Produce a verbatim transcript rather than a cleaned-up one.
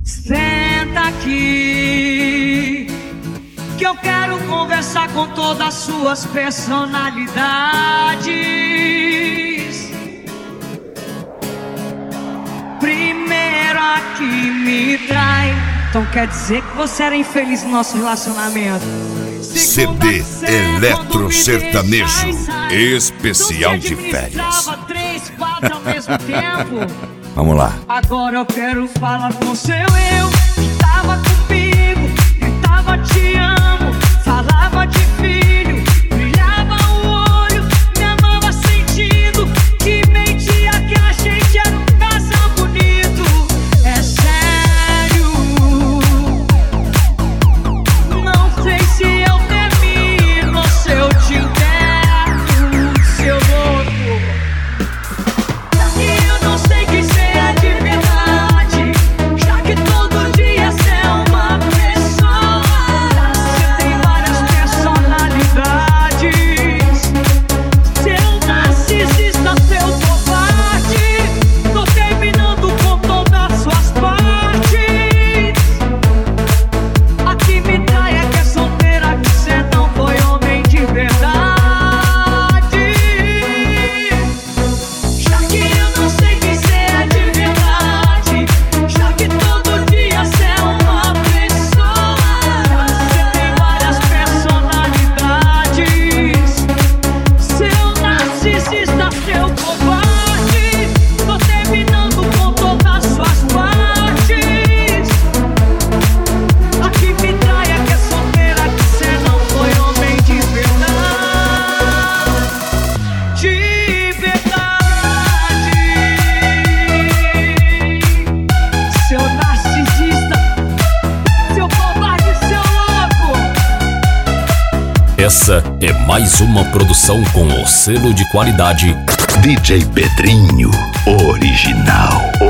Senta aqui, que eu quero conversar com todas as suas personalidades. Primeiro a que me trai, então quer dizer que você era infeliz no nosso relacionamento. C D Eletro Sertanejo especial de férias. Três, quatro ao mesmo tempo. Vamos lá. Agora eu quero falar com seu eu, que tava comigo, gritava te amo, falava de filho, brilhava o olho, me amava sentindo que mentia que a gente era um casal bonito. É sério, não sei se eu termino ou se eu te enterro, seu louco. E eu não sei quem você é de verdade, já que todo dia você é uma pessoa. Você tem várias personalidades. Seu narcisista, seu covarde, tô terminando com todas as suas partes. A que me trai é que é solteira, que você não foi homem de verdade. Já que eu não sei quem você é de verdade, já que todo dia você é uma pessoa. Você tem várias personalidades. Seu narcisista, seu covarde, tô terminando com todas as suas partes. A que me trai é que é solteira, que você não foi homem de verdade. De verdade. Seu narcisista, seu covarde, seu louco. Essa é mais uma produção com o selo de qualidade D J Pedrinho, original,